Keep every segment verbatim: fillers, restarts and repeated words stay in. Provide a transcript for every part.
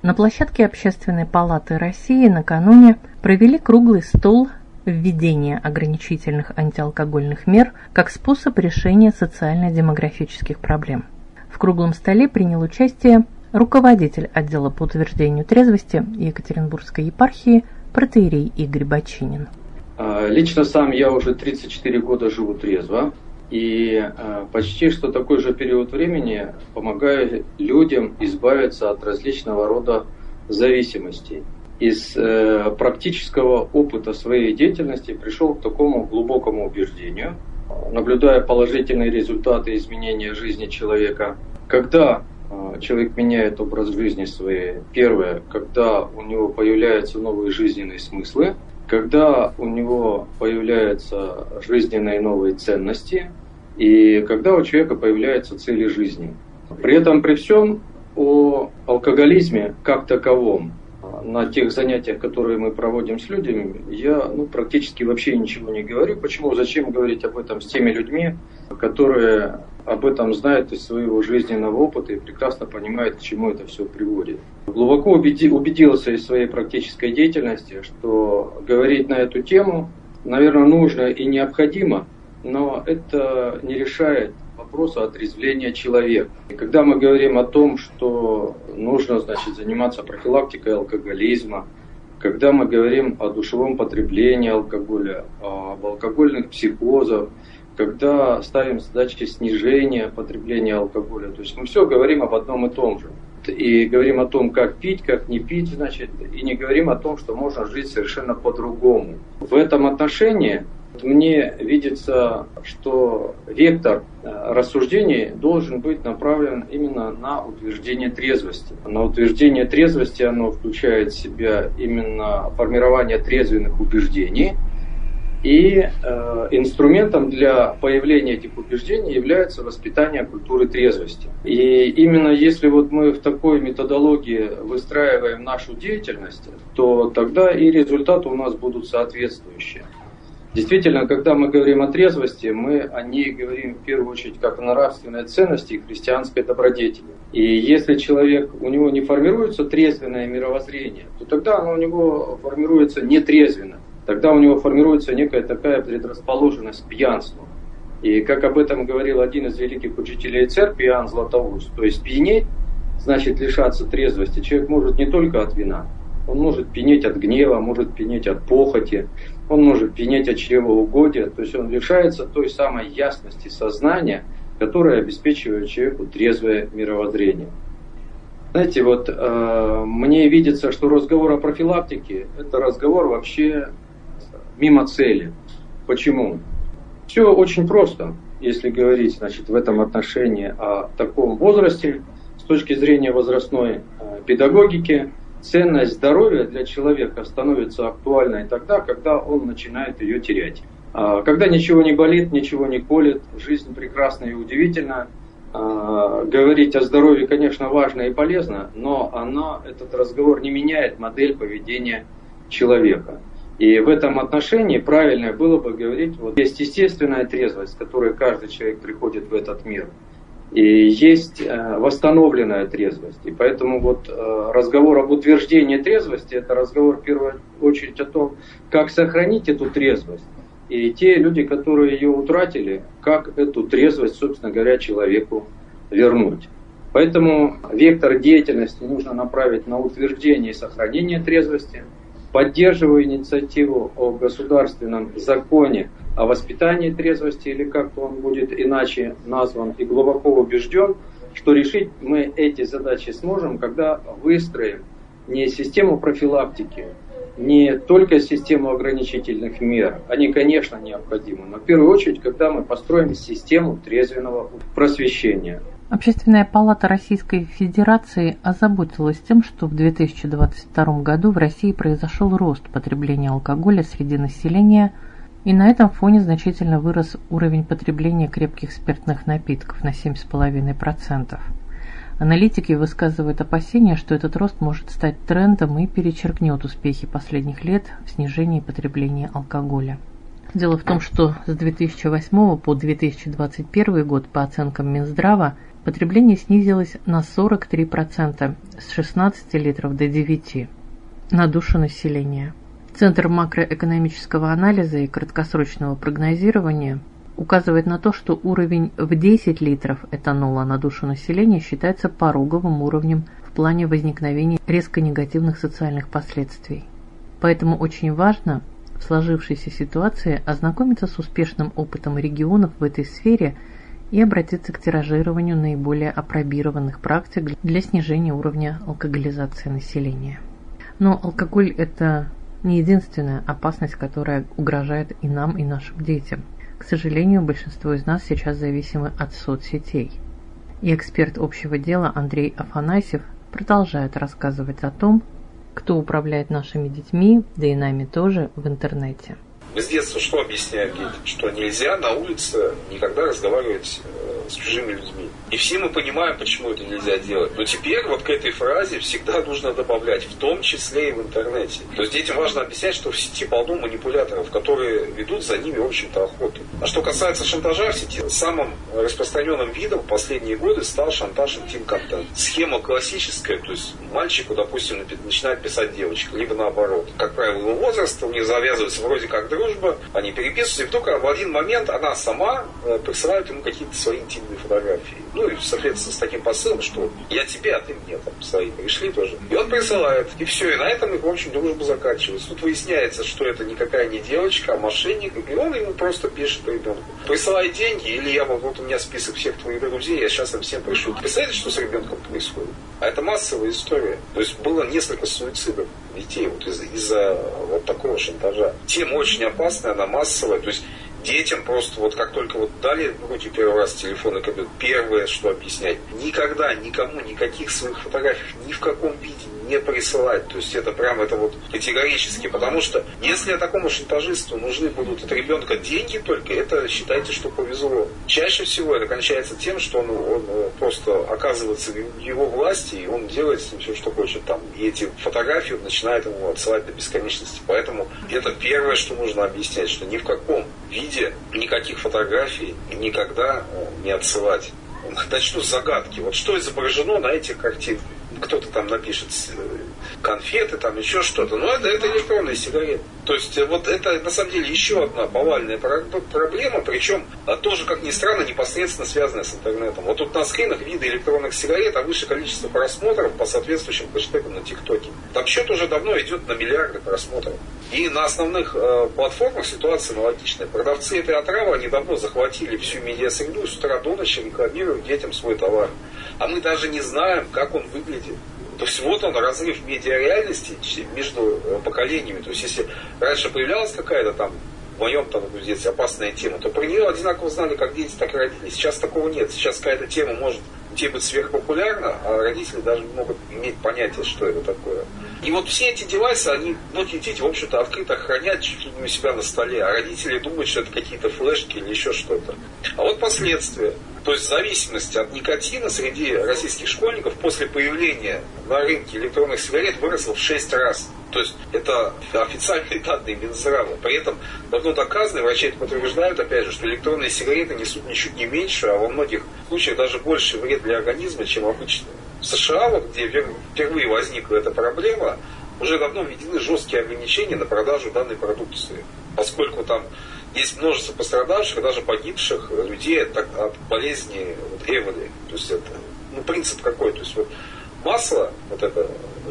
На площадке Общественной палаты России накануне провели круглый стол «Введение ограничительных антиалкогольных мер как способ решения социально-демографических проблем». В круглом столе принял участие руководитель отдела по утверждению трезвости Екатеринбургской епархии протоиерей Игорь Бочинин. Лично сам я уже тридцать четыре года живу трезво. И почти что такой же период времени помогаю людям избавиться от различного рода зависимостей. Из э, практического опыта своей деятельности пришел к такому глубокому убеждению, наблюдая положительные результаты изменения жизни человека. Когда э, человек меняет образ жизни свой, первое, когда у него появляются новые жизненные смыслы, когда у него появляются жизненные новые ценности, и когда у человека появляются цели жизни. При этом, при всем, о алкоголизме как таковом на тех занятиях, которые мы проводим с людьми, я ну, практически вообще ничего не говорю. Почему? Зачем говорить об этом с теми людьми, которые об этом знают из своего жизненного опыта и прекрасно понимают, к чему это все приводит. Глубоко убедился из своей практической деятельности, что говорить на эту тему, наверное, нужно и необходимо, но это не решает вопроса отрезвления человека. И когда мы говорим о том, что нужно, значит, заниматься профилактикой алкоголизма, когда мы говорим о душевом потреблении алкоголя, об алкогольных психозах, когда ставим задачи снижения потребления алкоголя, то есть мы все говорим об одном и том же. И говорим о том, как пить, как не пить, значит, и не говорим о том, что можно жить совершенно по-другому. В этом отношении мне видится, что вектор рассуждений должен быть направлен именно на утверждение трезвости. На утверждение трезвости оно включает в себя именно формирование трезвенных убеждений. И э, инструментом для появления этих убеждений является воспитание культуры трезвости. И именно если вот мы в такой методологии выстраиваем нашу деятельность, то тогда и результаты у нас будут соответствующие. Действительно, когда мы говорим о трезвости, мы о ней говорим в первую очередь как о нравственной ценности и христианской добродетели. И если человек, у него не формируется трезвенное мировоззрение, то тогда оно у него формируется нетрезвенно. Тогда у него формируется некая такая предрасположенность к пьянству. И как об этом говорил один из великих учителей церкви, Иоанн Златоуст, то есть пьянеть значит лишаться трезвости. Человек может не только от вина, он может пьянеть от гнева, может пьянеть от похоти, он может пьянеть от чревоугодия, то есть он лишается той самой ясности сознания, которая обеспечивает человеку трезвое мировоззрение. Знаете, вот э, мне видится, что разговор о профилактике – это разговор вообще мимо цели. Почему? Все очень просто, если говорить, значит, в этом отношении о таком возрасте, с точки зрения возрастной э, педагогики. Ценность здоровья для человека становится актуальной тогда, когда он начинает ее терять. Когда ничего не болит, ничего не колет, жизнь прекрасна и удивительна. Говорить о здоровье, конечно, важно и полезно, но она, этот разговор не меняет модель поведения человека. И в этом отношении правильно было бы говорить, вот есть естественная трезвость, с которой каждый человек приходит в этот мир. И есть восстановленная трезвость. И поэтому вот разговор об утверждении трезвости – это разговор в первую очередь о том, как сохранить эту трезвость. И те люди, которые ее утратили, как эту трезвость, собственно говоря, человеку вернуть. Поэтому вектор деятельности нужно направить на утверждение и сохранение трезвости. Поддерживаю инициативу о государственном законе о воспитании трезвости, или как-то он будет иначе назван, и глубоко убежден, что решить мы эти задачи сможем, когда выстроим не систему профилактики, не только систему ограничительных мер, они, конечно, необходимы, но в первую очередь, когда мы построим систему трезвенного просвещения. Общественная палата Российской Федерации озаботилась тем, что в две тысячи двадцать втором году в России произошел рост потребления алкоголя среди населения, и на этом фоне значительно вырос уровень потребления крепких спиртных напитков на семь целых пять десятых процента. Аналитики высказывают опасения, что этот рост может стать трендом и перечеркнет успехи последних лет в снижении потребления алкоголя. Дело в том, что с две тысячи восьмого по две тысячи двадцать первый год, по оценкам Минздрава, Потребление снизилось на сорок три процента с шестнадцати литров до девяти на душу населения. Центр макроэкономического анализа и краткосрочного прогнозирования указывает на то, что уровень в десять литров этанола на душу населения считается пороговым уровнем в плане возникновения резко негативных социальных последствий. Поэтому очень важно в сложившейся ситуации ознакомиться с успешным опытом регионов в этой сфере и обратиться к тиражированию наиболее апробированных практик для снижения уровня алкоголизации населения. Но алкоголь – это не единственная опасность, которая угрожает и нам, и нашим детям. К сожалению, большинство из нас сейчас зависимы от соцсетей. И эксперт общего дела Андрей Афанасьев продолжает рассказывать о том, кто управляет нашими детьми, да и нами тоже, в интернете. Мы с детства что объясняем детям? Что нельзя на улице никогда разговаривать э, с чужими людьми. И все мы понимаем, почему это нельзя делать. Но теперь вот к этой фразе всегда нужно добавлять, в том числе и в интернете. То есть детям важно объяснять, что в сети полно манипуляторов, которые ведут за ними, в общем-то, охоту. А что касается шантажа в сети, самым распространенным видом в последние годы стал шантаж интим-контент. Схема классическая, то есть мальчику, допустим, начинает писать девочка, либо наоборот. Как правило, его возраст, у них завязывается вроде как дружба, они переписываются, и вдруг в один момент она сама присылает ему какие-то свои интимные фотографии. Ну и, соответственно, с таким посылом, что я тебе, а ты мне, там, свои пришли тоже. И он присылает, и все, и на этом, в общем, дружба заканчивается. Тут выясняется, что это никакая не девочка, а мошенник, и он ему просто пишет ребенку: присылай деньги, или я вот, вот у меня список всех твоих друзей, я сейчас им всем пришлю. Представляете, что с ребенком происходит? А это массовая история. То есть было несколько суицидов детей вот из- из-за вот такого шантажа. Тема очень опасная, она массовая. То есть детям просто вот как только вот дали в руки первый раз телефон и компьютер, первое, что объяснять: никогда никому никаких своих фотографий ни в каком виде не присылать. То есть это прям это вот категорически. Потому что если такому шантажисту нужны будут от ребенка деньги только, это считайте, что повезло. Чаще всего это кончается тем, что он, он просто оказывается в его власти, и он делает с ним все, что хочет там. И эти фотографии начинают ему отсылать до бесконечности. Поэтому это первое, что нужно объяснять, что ни в каком виде никаких фотографий никогда не отсылать. Начну с загадки. Вот что изображено на этих картинках? Кто-то там напишет конфеты, там еще что-то. Но это, это электронные сигареты. То есть вот это на самом деле еще одна повальная проблема, причем тоже, как ни странно, непосредственно связанная с интернетом. Вот тут на скринах виды электронных сигарет, а выше количество просмотров по соответствующим хэштегам на ТикТоке. Там счет уже давно идет на миллиарды просмотров. И на основных э, платформах ситуация аналогичная. Продавцы этой отравы, они давно захватили всю медиасреду, с утра до ночи рекламируют детям свой товар. А мы даже не знаем, как он выглядит. То есть вот он, разрыв медиареальности между поколениями. То есть если раньше появлялась какая-то там, в моем там в детстве опасная тема, то про нее одинаково знали как дети, так и родители. Сейчас такого нет. Сейчас какая-то тема может где быть сверхпопулярна, а родители даже не могут иметь понятия, что это такое. И вот все эти девайсы, они, многие дети, в общем-то, открыто хранят чуть ли не у себя на столе, а родители думают, что это какие-то флешки или еще что-то. А вот последствия. То есть зависимость от никотина среди российских школьников после появления на рынке электронных сигарет выросла в шесть раз. То есть это официальные данные Минздрава. При этом давно доказано, врачи это подтверждают, опять же, что электронные сигареты несут ничуть не меньше, а во многих случаях даже больше вред для организма, чем обычные. В США, где впервые возникла эта проблема, уже давно введены жесткие ограничения на продажу данной продукции. Поскольку там есть множество пострадавших, даже погибших людей от, от болезни вот, эволи. То есть это ну, принцип какой. То есть вот масло, вот это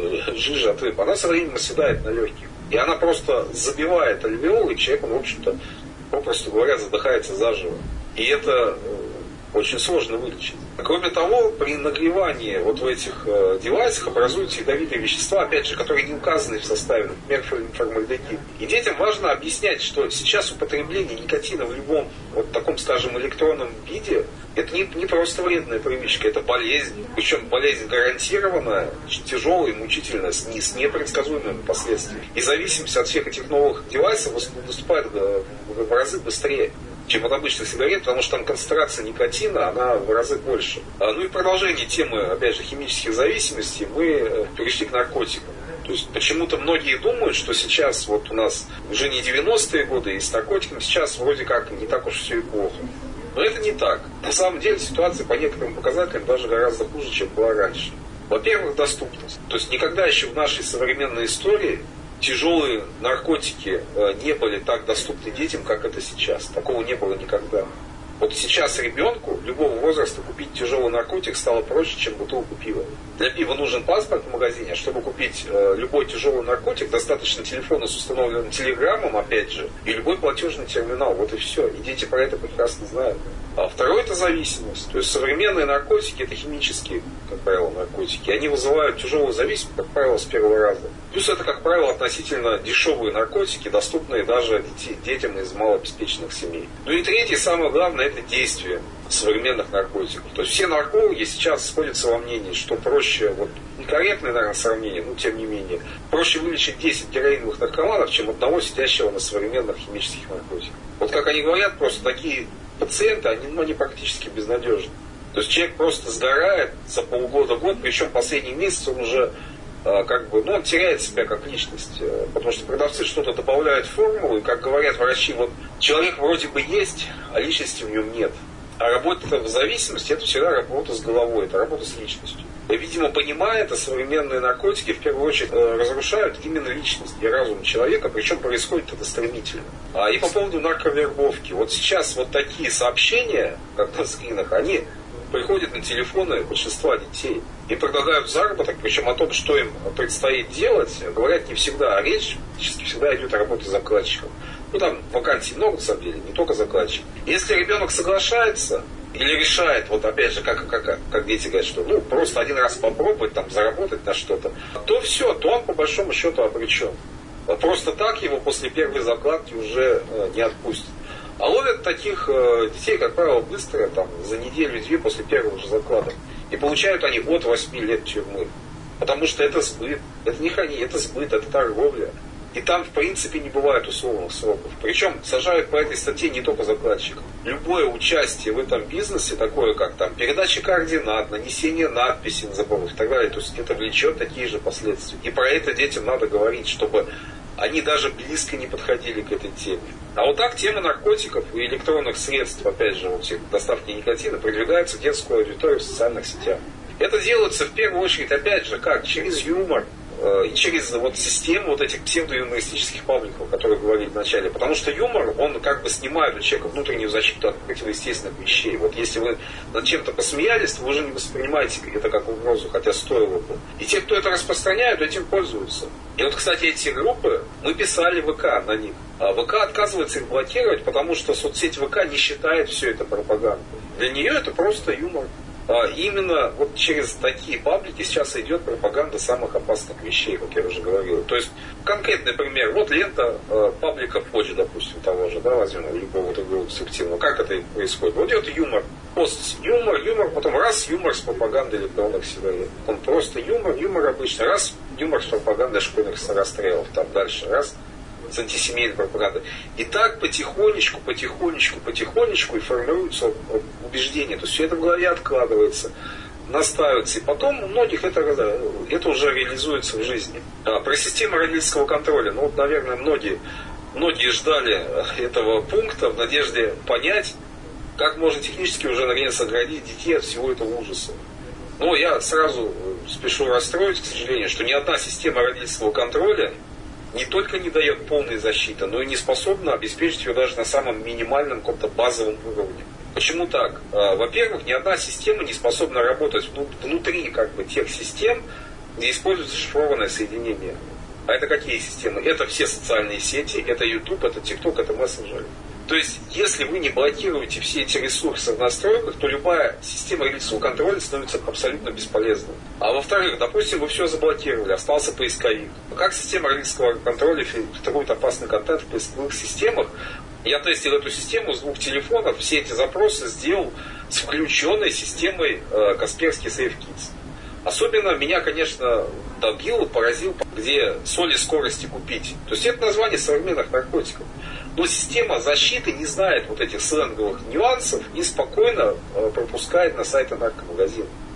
жижа от рыб, она со временем оседает на легких. И она просто забивает альвеолы, и человек, он, в общем-то, попросту говоря, задыхается заживо. И это очень сложно вылечить. Кроме того, при нагревании вот в этих э, девайсах образуются ядовитые вещества, опять же, которые не указаны в составе, например, формальдегид. И детям важно объяснять, что сейчас употребление никотина в любом вот таком, скажем, электронном виде, это не, не просто вредная привычка, это болезнь. Причем болезнь гарантированная, тяжелая, мучительная, с, не, с непредсказуемыми последствиями. И зависимость от всех этих новых девайсов наступает в разы быстрее, чем от обычных сигарет, потому что там концентрация никотина, она в разы больше. Ну и продолжение темы, опять же, химических зависимостей, мы перешли к наркотикам. То есть почему-то многие думают, что сейчас вот у нас уже не девяностые годы и с наркотиками, сейчас вроде как не так уж все и плохо. Но это не так. На самом деле ситуация по некоторым показателям даже гораздо хуже, чем была раньше. Во-первых, доступность. То есть никогда еще в нашей современной истории тяжелые наркотики не были так доступны детям, как это сейчас. Такого не было никогда. Вот сейчас ребенку любого возраста купить тяжелый наркотик стало проще, чем бутылку пива. Для пива нужен паспорт в магазине, а чтобы купить э, любой тяжелый наркотик, достаточно телефона с установленным телеграммом, опять же, и любой платежный терминал. Вот и все. И дети про это прекрасно знают. А второе – это зависимость. То есть современные наркотики – это химические, как правило, наркотики. Они вызывают тяжелую зависимость, как правило, с первого раза. Плюс это, как правило, относительно дешевые наркотики, доступные даже детям из малообеспеченных семей. Ну и третье, самое главное, это действие современных наркотиков. То есть все наркологи сейчас сходятся во мнении, что проще, вот некорректное, наверное, сравнение, но тем не менее, проще вылечить десять героиновых наркоманов, чем одного сидящего на современных химических наркотиках. Вот как они говорят, просто такие пациенты, они, ну, они практически безнадежны. То есть человек просто сгорает за полгода-год, причем последний месяц он уже э, как бы, ну, он теряет себя как личность, э, потому что продавцы что-то добавляют в формулу, и, как говорят врачи, вот человек вроде бы есть, а личности в нем нет. А работа в зависимости – это всегда работа с головой, это работа с личностью. И, видимо, понимая это, современные наркотики в первую очередь разрушают именно личность и разум человека, причем происходит это стремительно. А, и по поводу нарковербовки. Вот сейчас вот такие сообщения, как на скринах, они приходят на телефоны большинства детей и предлагают заработок, причем о том, что им предстоит делать, говорят не всегда, а речь практически всегда идет о работе закладчиком. Ну, там вакансий много, на самом деле, не только закладчик. Если ребенок соглашается или решает, вот опять же, как, как, как дети говорят, что ну просто один раз попробовать, там, заработать на что-то, то все, то он по большому счету обречен. Просто так его после первой закладки уже э, не отпустят. А ловят таких э, детей, как правило, быстро, там, за неделю-две после первого же заклада. И получают они от восьми лет тюрьмы. Потому что это сбыт, это не хранение, это сбыт, это торговля. И там, в принципе, не бывает условных сроков. Причем сажают по этой статье не только закладчиков. Любое участие в этом бизнесе, такое как там передача координат, нанесение надписей на заборах и так далее, то есть это влечет такие же последствия. И про это детям надо говорить, чтобы они даже близко не подходили к этой теме. А вот так тема наркотиков и электронных средств, опять же, вот доставки никотина, продвигается в детскую аудиторию в социальных сетях. Это делается в первую очередь, опять же, как? Через юмор. И через вот систему вот этих псевдоюмористических пабликов, о которых говорили в начале. Потому что юмор, он как бы снимает у человека внутреннюю защиту от противоестественных вещей. Вот если вы над чем-то посмеялись, вы уже не воспринимаете это как угрозу, хотя стоило бы. И те, кто это распространяют, этим пользуются. И вот, кстати, эти группы, мы писали ВК на них. А ВК отказывается их блокировать, потому что соцсеть ВК не считает все это пропагандой. Для нее это просто юмор. А именно вот через такие паблики сейчас идет пропаганда самых опасных вещей, как я уже говорил. То есть, конкретный пример, вот лента э, паблика Фоджи, допустим, того же, да, возьмем, любого другого субъективного. Как это происходит? Вот идет юмор, пост юмор, юмор, потом раз юмор с пропагандой электронных сигарет. Он просто юмор, юмор обычно, раз юмор с пропагандой школьных расстрелов, там дальше, раз с антисемейной пропагандой. И так потихонечку, потихонечку, потихонечку и формируется убеждение. То есть все это в голове откладывается, настаивается. И потом у многих это, это уже реализуется в жизни. А про систему родительского контроля. Ну вот, наверное, многие, многие ждали этого пункта в надежде понять, как можно технически уже наконец оградить детей от всего этого ужаса. Но я сразу спешу расстроить, к сожалению, что ни одна система родительского контроля не только не дает полной защиты, но и не способна обеспечить ее даже на самом минимальном каком-то базовом уровне. Почему так? Во-первых, ни одна система не способна работать внутри как бы тех систем, где используется шифрованное соединение. А это какие системы? Это все социальные сети, это YouTube, это TikTok, это мессенджеры. То есть, если вы не блокируете все эти ресурсы в настройках, то любая система родительского контроля становится абсолютно бесполезной. А во-вторых, допустим, вы все заблокировали, остался поисковик. Как система родительского контроля фильтрует опасный контент в поисковых системах? Я тестил эту систему с двух телефонов, все эти запросы сделал с включенной системой э, Kaspersky SafeKids. Особенно меня, конечно, добил, поразил, где соли скорости купить. То есть это название современных наркотиков. Но система защиты не знает вот этих сленговых нюансов и спокойно пропускает на сайты наркомагазина.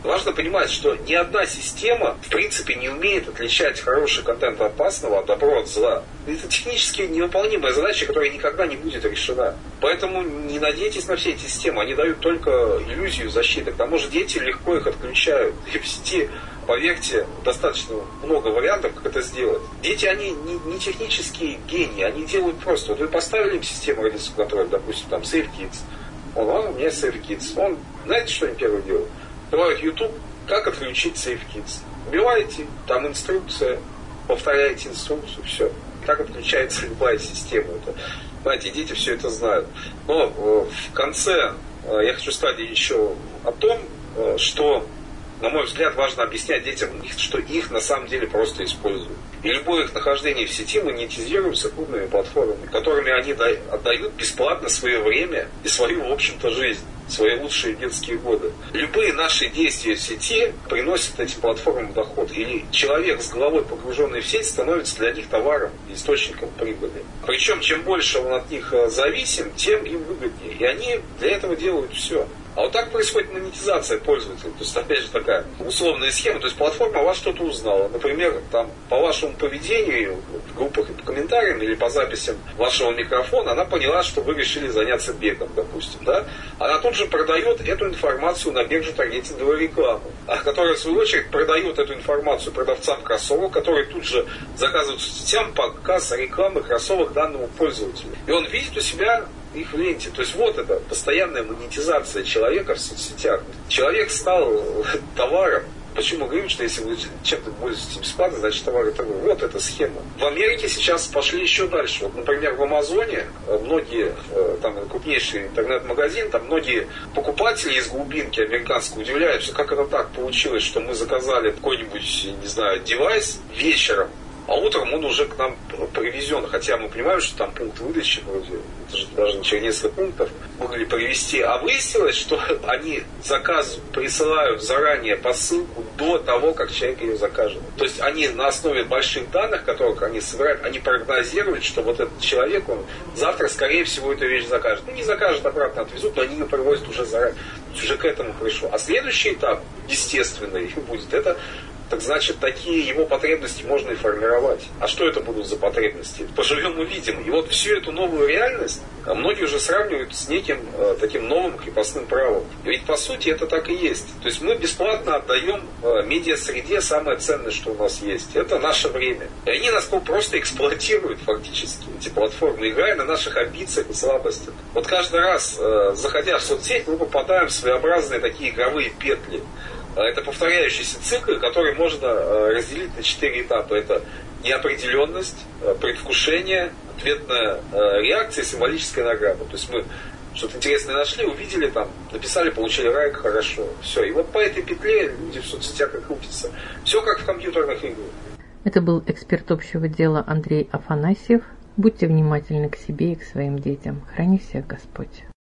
Важно понимать, что ни одна система, в принципе, не умеет отличать хороший контент от опасного, от добра от зла. Это технически невыполнимая задача, которая никогда не будет решена. Поэтому не надейтесь на все эти системы, они дают только иллюзию защиты. К тому же дети легко их отключают. И в сети, поверьте, достаточно много вариантов, как это сделать. Дети, они не, не технические гении, они делают просто. Вот вы поставили им систему родительского контроля, допустим, там, Safe Kids. Он, он у меня Safe Kids. Он, знаете, что они первое делают? Открывают YouTube, как отключить Safe Kids. Убиваете, там инструкция, повторяете инструкцию, все. Как отключается любая система. Это, знаете, дети все это знают. Но э, в конце э, я хочу сказать еще о том, э, что, на мой взгляд, важно объяснять детям, что их на самом деле просто используют. И любое их нахождение в сети монетизируется крупными платформами, которыми они отдают бесплатно свое время и свою, в общем-то, жизнь, свои лучшие детские годы. Любые наши действия в сети приносят этим платформам доход. Или человек с головой, погруженный в сеть, становится для них товаром, источником прибыли. Причем, чем больше он от них зависим, тем им выгоднее. И они для этого делают все. А вот так происходит монетизация пользователя. То есть, опять же, такая условная схема. То есть, платформа о вас что-то узнала. Например, там, по вашему поведению в группах и по комментариям или по записям вашего микрофона, она поняла, что вы решили заняться бегом, допустим. Да? Она тут же продает эту информацию на биржу таргетинговой рекламы, которая, в свою очередь, продает эту информацию продавцам кроссовок, которые тут же заказывают соцсетям показ рекламы кроссовок данному пользователю. И он видит у себя их в ленте. То есть вот это постоянная монетизация человека в соцсетях. Человек стал товаром. Почему говорю, что если вы чем-то пользуетесь бесплатно, значит товар это вот эта схема. В Америке сейчас пошли еще дальше. Вот, например, в Амазоне многие, там крупнейший интернет-магазин, там многие покупатели из глубинки американской удивляются, как это так получилось, что мы заказали какой-нибудь, не знаю, девайс вечером, а утром он уже к нам привезен. Хотя мы понимаем, что там пункт выдачи, вроде, это же даже через несколько пунктов могли привезти. А выяснилось, что они заказ присылают заранее посылку до того, как человек ее закажет. То есть они на основе больших данных, которых они собирают, они прогнозируют, что вот этот человек, он завтра, скорее всего, эту вещь закажет. Ну, не закажет, обратно отвезут, но они ее привозят уже заранее. Уже к этому пришло. А следующий этап, естественный, будет это... Так значит, такие его потребности можно и формировать. А что это будут за потребности? Поживем увидим. И вот всю эту новую реальность многие уже сравнивают с неким э, таким новым крепостным правом. И ведь по сути это так и есть. То есть мы бесплатно отдаем э, медиасреде самое ценное, что у нас есть. Это наше время. И они нас просто эксплуатируют фактически, эти платформы, играя на наших амбициях и слабостях. Вот каждый раз, э, заходя в соцсеть, мы попадаем в своеобразные такие игровые петли. Это повторяющийся цикл, который можно разделить на четыре этапа. Это неопределенность, предвкушение, ответная реакция и символическая награда. То есть мы что-то интересное нашли, увидели там, написали, получили лайк, хорошо. Все. И вот по этой петле люди в соцсетях и крутятся. Все как в компьютерных играх. Это был эксперт общего дела Андрей Афанасьев. Будьте внимательны к себе и к своим детям. Храни всех Господь.